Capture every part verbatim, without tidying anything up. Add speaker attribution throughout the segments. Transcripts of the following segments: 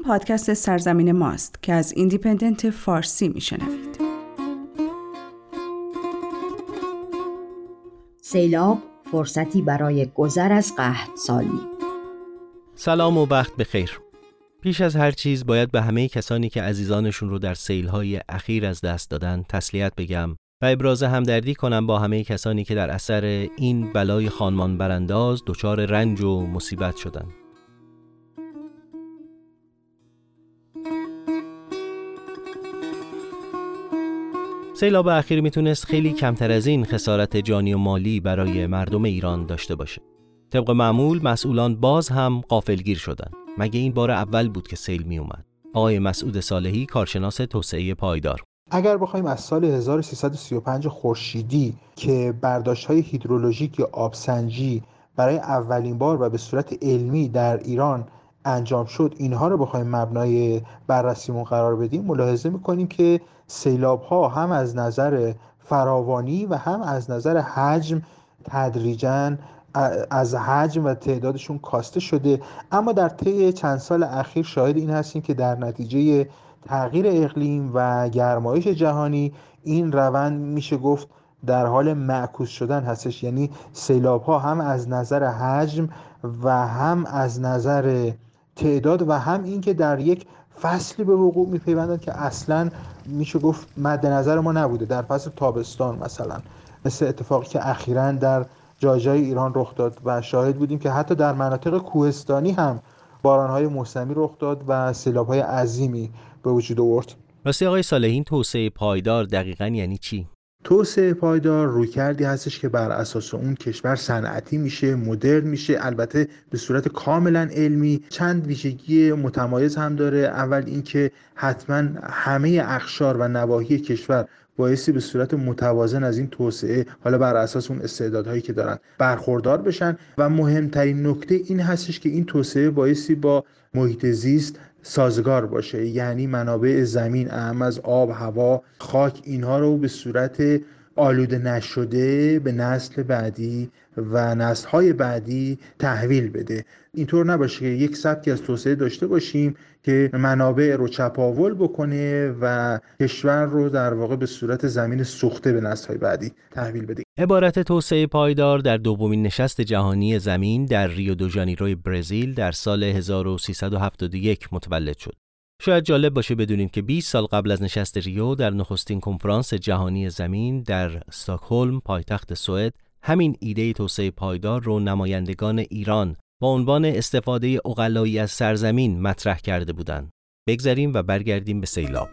Speaker 1: پادکست سرزمین ماست که از ایندیپندنت فارسی میشنوید.
Speaker 2: سیلاب فرصتی برای گذر از قحط سالی.
Speaker 3: سلام و وقت بخیر. پیش از هر چیز باید به همه کسانی که عزیزانشون رو در سیل‌های اخیر از دست دادن تسلیت بگم و ابراز همدردی کنم با همه کسانی که در اثر این بلای خانمان برانداز دچار رنج و مصیبت شدن. سیلاب اخیر میتونست خیلی کمتر از این خسارت جانی و مالی برای مردم ایران داشته باشه. طبق معمول مسئولان باز هم غافلگیر شدن. مگه این بار اول بود که سیل می اومد؟ آقای مسعود صالحی، کارشناس توسعه پایدار.
Speaker 4: اگر بخوایم از سال هزار و سیصد و سی و پنج خورشیدی که برداشت‌های هیدرولوژیک یا آبسنجی برای اولین بار و به صورت علمی در ایران انجام شد، اینها رو بخوایم مبنای بررسیمون قرار بدیم، ملاحظه می‌کنیم که سیلاب‌ها هم از نظر فراوانی و هم از نظر حجم تدریجاً از حجم و تعدادشون کاسته شده. اما در طی چند سال اخیر شاهد این هستیم که در نتیجه تغییر اقلیم و گرمایش جهانی این روند میشه گفت در حال معکوس شدن هستش، یعنی سیلاب ها هم از نظر حجم و هم از نظر تعداد و هم این که در یک فصلی به وقوع میپیوندن که اصلا میشه گفت مد نظر ما نبوده. در فصل تابستان مثلا، مثل اتفاقی که اخیراً در جای جای ایران رخ داد و شاهد بودیم که حتی در مناطق کوهستانی هم بارانهای موسمی رخ داد و سیلاب‌های عظیمی به وجود آورد.
Speaker 3: راستی آقای صالحی، این توسعه پایدار دقیقاً یعنی چی؟
Speaker 4: توسعه پایدار رویکردی هستش که بر اساس اون کشور صنعتی میشه، مدرن میشه، البته به صورت کاملا علمی. چند ویژگی متمایز هم داره. اول اینکه حتما همه اقشار و نواحی کشور بایستی به صورت متوازن از این توسعه، حالا بر اساس اون استعدادهایی که دارن، برخوردار بشن و مهمترین نکته این هستش که این توسعه بایستی با محیط زیست سازگار باشه، یعنی منابع زمین اهم از آب، هوا، خاک، اینها رو به صورت آلوده نشده به نسل بعدی و نسل‌های بعدی تحویل بده. اینطور نباشه که یک سبکی از توسعه داشته باشیم که منابع رو چپاول بکنه و کشور رو در واقع به صورت زمین سوخته به نسل‌های بعدی تحویل بده.
Speaker 3: عبارت توسعه پایدار در دومین نشست جهانی زمین در ریو دو ژانیروی برزیل در سال هزار و سیصد و هفتاد و یک متولد شد. شاید جالب باشه بدونیم که بیست سال قبل از نشست ریو در نخستین کنفرانس جهانی زمین در استکهلم پایتخت سوئد همین ایده توسعه پایدار رو نمایندگان ایران با عنوان استفاده عقلایی از سرزمین مطرح کرده بودند. بگذریم و برگردیم به سیلاب.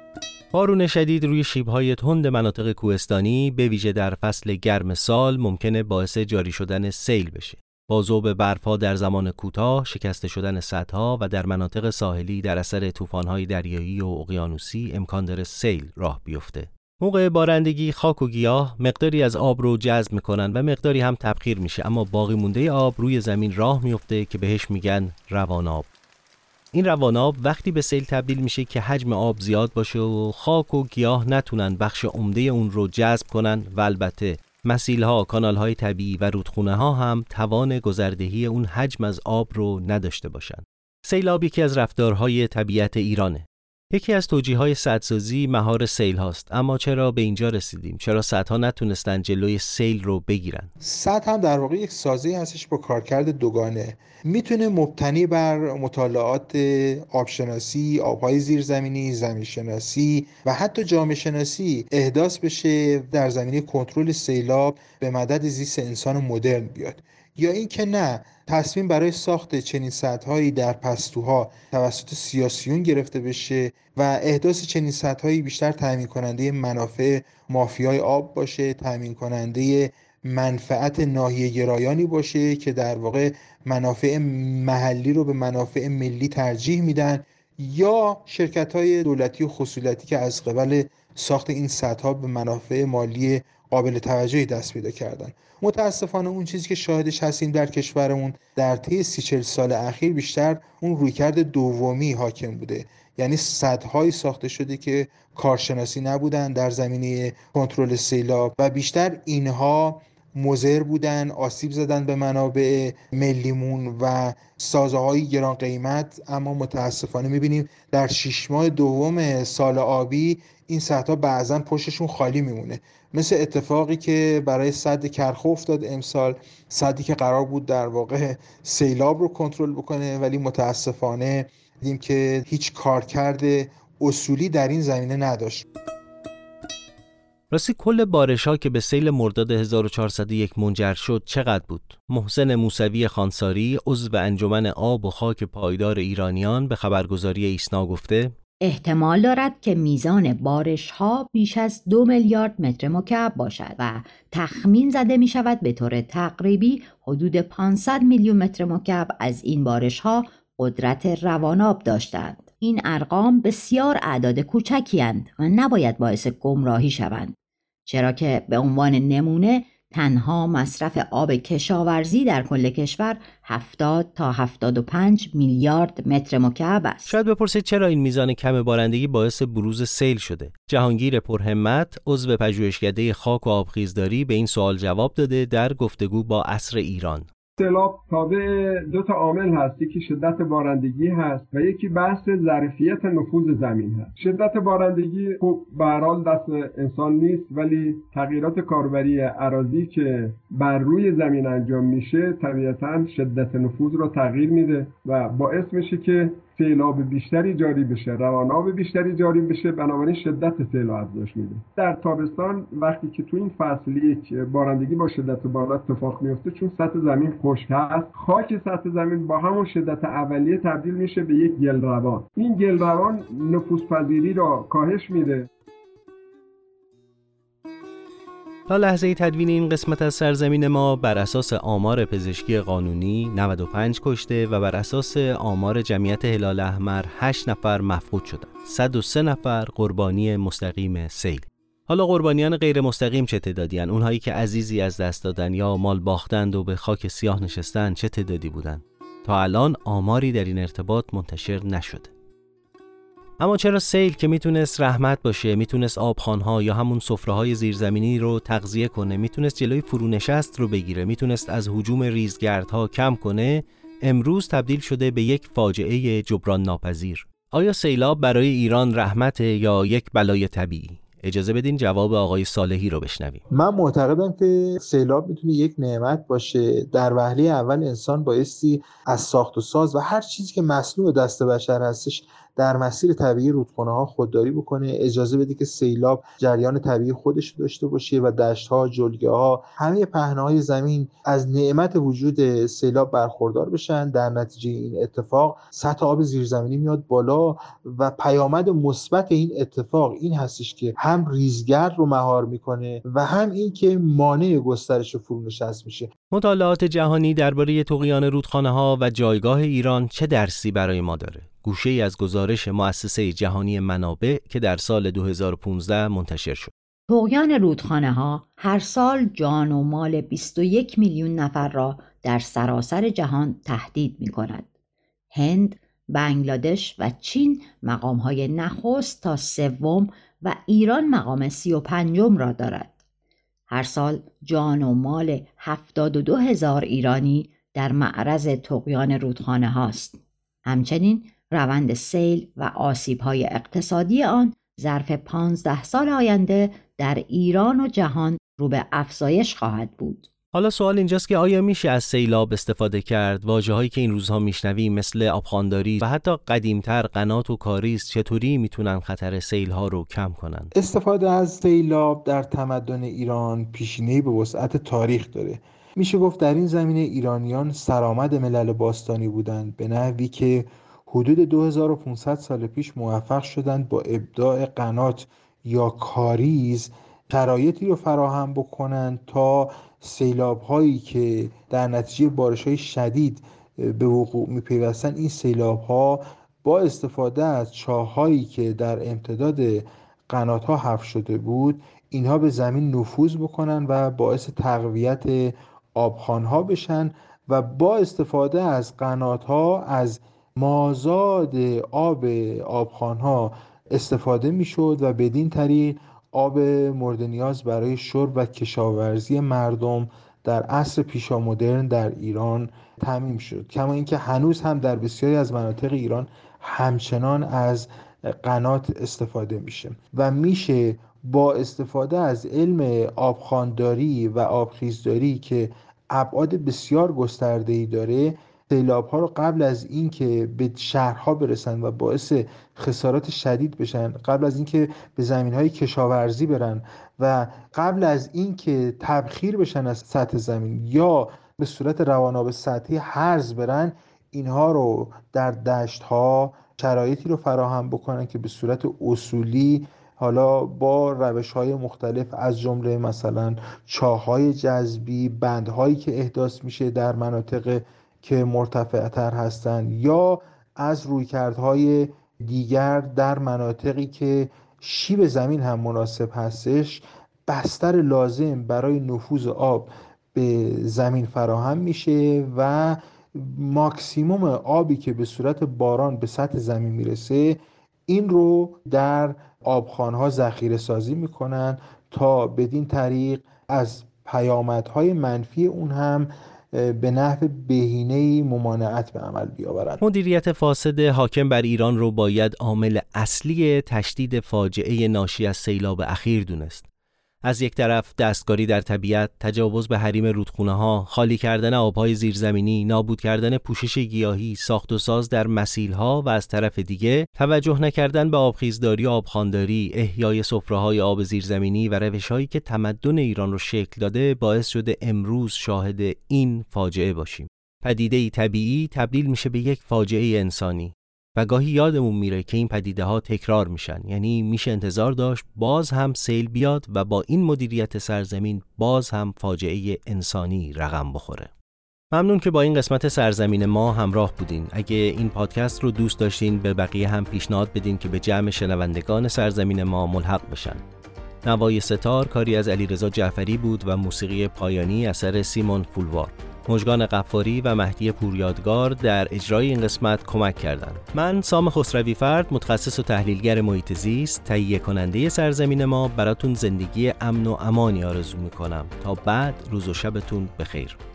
Speaker 3: بارون شدید روی شیب‌های تند مناطق کوهستانی به ویژه در فصل گرم سال ممکنه باعث جاری شدن سیل بشه. با ذوب برف‌ها در زمان کوتاه، شکسته شدن سدها و در مناطق ساحلی در اثر طوفان‌های دریایی و اقیانوسی امکان داره سیل راه بیفته. موقع بارندگی خاک و گیاه مقداری از آب رو جذب می‌کنن و مقداری هم تبخیر میشه، اما باقی مونده آب روی زمین راه میفته که بهش میگن رواناب. این رواناب وقتی به سیل تبدیل میشه که حجم آب زیاد باشه و خاک و گیاه نتونن بخش عمده اون رو جذب کنن و البته مسیل‌ها، کانال‌های طبیعی و رودخونه‌ها هم توان گذردهی اون حجم از آب رو نداشته باشن. سیلاب یکی از رفتارهای طبیعت ایرانه. یکی از توجیه‌های سدسازی مهار سیل هاست، اما چرا به اینجا رسیدیم؟ چرا سدها نتونستن جلوی سیل رو بگیرن؟
Speaker 4: سد هم در واقع یک سازه‌ای هستش با کارکرد دوگانه. میتونه مبتنی بر مطالعات آبشناسی، آبهای زیرزمینی، زمینشناسی و حتی جامعه شناسی احداث بشه در زمینه کنترل سیلاب به مدد زیست انسان مدرن بیاد، یا این که نه، تصمیم برای ساخت چنین سدهایی در پستوها توسط سیاسیون گرفته بشه و احداث چنین سدهایی بیشتر تامین کننده منافع مافیای آب باشه، تامین کننده منفعت ناحیه گرایانی باشه که در واقع منافع محلی رو به منافع ملی ترجیح میدن، یا شرکت‌های دولتی و خصوصی که از قبل ساخت این سدها به منافع مالی قابل توجهی دست پیدا کردن. متاسفانه اون چیزی که شاهدش هستیم در کشورمون در طی سی چهل سال اخیر بیشتر اون رویکرد دومی حاکم بوده، یعنی سدهایی ساخته شده که کارشناسی نبودن در زمینه کنترل سیلاب و بیشتر اینها مضر بودن، آسیب زدن به منابع ملیمون و سازه‌های گران قیمت. اما متاسفانه می‌بینیم در شش ماه دوم سال آبی این سدها بعضاً پشتشون خالی میمونه، مثل اتفاقی که برای سد کرخ افتاد امسال، سدی که قرار بود در واقع سیلاب رو کنترل بکنه، ولی متاسفانه دیدیم که هیچ کارکرد اصولی در این زمینه نداشت.
Speaker 3: راستی کل بارش‌ها که به سیل مرداد هزار و چهارصد و یک منجر شد چقدر بود؟ محسن موسوی خانساری عضو انجمن آب و خاک پایدار ایرانیان به خبرگزاری ایسنا گفته
Speaker 2: احتمال دارد که میزان بارش‌ها بیش از دو میلیارد متر مکعب باشد و تخمین زده می شود به طور تقریبی حدود پانصد میلیون متر مکعب از این بارش‌ها قدرت رواناب داشتند. این ارقام بسیار اعداد کوچکی اند و نباید باعث گمراهی شوند، چرا که به عنوان نمونه تنها مصرف آب کشاورزی در کل کشور هفتاد تا هفتاد و پنج میلیارد متر مکعب است.
Speaker 3: شاید بپرسید چرا این میزان کم بارندگی باعث بروز سیل شده؟ جهانگیر پرهمت عضو پژوهشکده خاک و آبخیزداری به این سوال جواب داده در گفتگو با عصر ایران.
Speaker 5: سیلاب تابع دو تا عامل هست، یکی شدت بارندگی هست و یکی بحث ظرفیت نفوذ زمین هست. شدت بارندگی خب به هر حال دست انسان نیست، ولی تغییرات کاربری اراضی که بر روی زمین انجام میشه طبیعتاً شدت نفوذ رو تغییر میده و باعث میشه که سیلاب بیشتری جاری بشه، رواناب بیشتری جاری بشه، بنابراین شدت سیل افزایش میده. در تابستان وقتی که تو این فصل یک بارندگی با شدت بالا اتفاق میفته، چون سطح زمین خشک هست، خاک سطح زمین با همون شدت اولیه تبدیل میشه به یک گلروان. این گلروان نفوذپذیری را کاهش میده.
Speaker 3: تا لحظه تدوین این قسمت از سرزمین ما بر اساس آمار پزشکی قانونی نود و پنج کشته و بر اساس آمار جمعیت هلال احمر هشت نفر مفقود شدند. صد و سه نفر قربانی مستقیم سیل. حالا قربانیان غیر مستقیم چه تعدادی‌اند؟ اونهایی که عزیزی از دست دادن یا مال باختند و به خاک سیاه نشستند چه تعدادی بودند؟ تا الان آماری در این ارتباط منتشر نشده. اما چرا سیل که میتونست رحمت باشه، میتونست آبخوان‌ها یا همون سفره‌های زیرزمینی رو تغذیه کنه، میتونست جلوی فرونشست رو بگیره، میتونست از هجوم ریزگردها کم کنه، امروز تبدیل شده به یک فاجعه جبران ناپذیر؟ آیا سیلاب برای ایران رحمت یا یک بلای طبیعی؟ اجازه بدین جواب آقای صالحی رو بشنویم.
Speaker 4: من معتقدم که سیلاب میتونه یک نعمت باشه. در وهله اول انسان بایستی از ساخت و ساز و هر چیزی که مصنوع دست بشر هستش در مسیر طبیعی رودخانه ها خودداری بکنه، اجازه بده که سیلاب جریان طبیعی خودش داشته باشه و دشت ها، جلگه ها، همه پهنه های زمین از نعمت وجود سیلاب برخوردار بشن. در نتیجه این اتفاق سطح آب زیرزمینی میاد بالا و پیامد مثبت این اتفاق این هستش که هم ریزگرد رو مهار میکنه و هم این که مانع گسترش فرونشست میشه.
Speaker 3: مطالعات جهانی درباره طغیان رودخانه ها و جایگاه ایران چه درسی برای ما داره؟ گوشه‌ای از گزارش مؤسسه جهانی منابع که در سال دو هزار و پانزده منتشر شد.
Speaker 2: طغیان رودخانه ها هر سال جان و مال بیست و یک میلیون نفر را در سراسر جهان تهدید می کند. هند، بنگلادش و چین مقام های نخست تا سوم و ایران مقام سی و پنجم را دارد. هر سال جان و مال هفتاد و دو هزار ایرانی در معرض طغیان رودخانه هاست. همچنین روند سیل و آسیب‌های اقتصادی آن ظرف پانزده سال آینده در ایران و جهان رو به افزایش خواهد بود.
Speaker 3: حالا سوال اینجاست که آیا میشه از سیلاب استفاده کرد؟ واژه‌هایی که این روزها میشنویم مثل آبخوانداری و حتی قدیمتر قنات و کاریز چطوری میتونن خطر سیل‌ها رو کم کنن؟
Speaker 4: استفاده از سیلاب در تمدن ایران پیشینه‌ای به وسعت تاریخ داره. میشه گفت در این زمینه ایرانیان سرآمد ملل باستانی بودند، به نحوی که حدود دو هزار و پانصد سال پیش موفق شدند با ابداع قنات یا کاریز شرایطی رو فراهم بکنند تا سیلاب هایی که در نتیجه بارش های شدید به وقوع می پیوستن، این سیلاب ها با استفاده از چاه هایی که در امتداد قنات ها حفر شده بود اینها به زمین نفوذ بکنن و باعث تقویت آبخوان ها بشن و با استفاده از قنات ها از مازاد آب آبخوان ها استفاده می شد و بدین طریق آب مورد نیاز برای شرب و کشاورزی مردم در عصر پیشامدرن در ایران تامین شد. کما اینکه هنوز هم در بسیاری از مناطق ایران همچنان از قنات استفاده میشه و میشه با استفاده از علم آبخوانداری و آبخیزداری که ابعاد بسیار گسترده‌ای داره، سیلاب‌ها رو قبل از اینکه به شهرها برسن و باعث خسارات شدید بشن، قبل از اینکه به زمین‌های کشاورزی برن و قبل از اینکه تبخیر بشن از سطح زمین یا به صورت رواناب سطحی هرز برن، اینها رو در دشت‌ها شرایطی رو فراهم بکنن که به صورت اصولی حالا با روش‌های مختلف از جمله مثلا چاه‌های جذبی، بندهایی که احداث میشه در مناطق که مرتفع‌تر هستن یا از رویکردهای دیگر در مناطقی که شیب زمین هم مناسب هستش، بستر لازم برای نفوذ آب به زمین فراهم میشه و ماکسیموم آبی که به صورت باران به سطح زمین میرسه این رو در آبخوان‌ها ذخیره سازی میکنن تا بدین طریق از پیامدهای منفی اون هم به نحو بهینه‌ای ممانعت به عمل بیاورند.
Speaker 3: مدیریت فاسد حاکم بر ایران رو باید عامل اصلی تشدید فاجعه ناشی از سیلاب اخیر دونست. از یک طرف دستکاری در طبیعت، تجاوز به حریم رودخونه‌ها، خالی کردن آب‌های زیرزمینی، نابود کردن پوشش گیاهی، ساخت و ساز در مسیل‌ها و از طرف دیگه توجه نکردن به آبخیزداری و آبخوانداری، احیای سفره‌های آب زیرزمینی و روش‌هایی که تمدن ایران رو شکل داده باعث شده امروز شاهد این فاجعه باشیم. پدیده‌ای طبیعی تبدیل میشه به یک فاجعه انسانی. و گاهی یادمون میره که این پدیده ها تکرار میشن، یعنی میشه انتظار داشت باز هم سیل بیاد و با این مدیریت سرزمین باز هم فاجعه انسانی رقم بخوره. ممنون که با این قسمت سرزمین ما همراه بودین. اگه این پادکست رو دوست داشتین به بقیه هم پیشنهاد بدین که به جمع شنوندگان سرزمین ما ملحق بشن. نوای ستار کاری از علیرضا جعفری بود و موسیقی پایانی اثر سیمون فولوار. مژگان غفاری و مهدی پوریادگار در اجرای این قسمت کمک کردند. من سام خسروی فرد، متخصص و تحلیلگر محیط زیست، تهیه کننده سرزمین ما، براتون زندگی امن و امانی آرزو میکنم. تا بعد، روز و شبتون بخیر.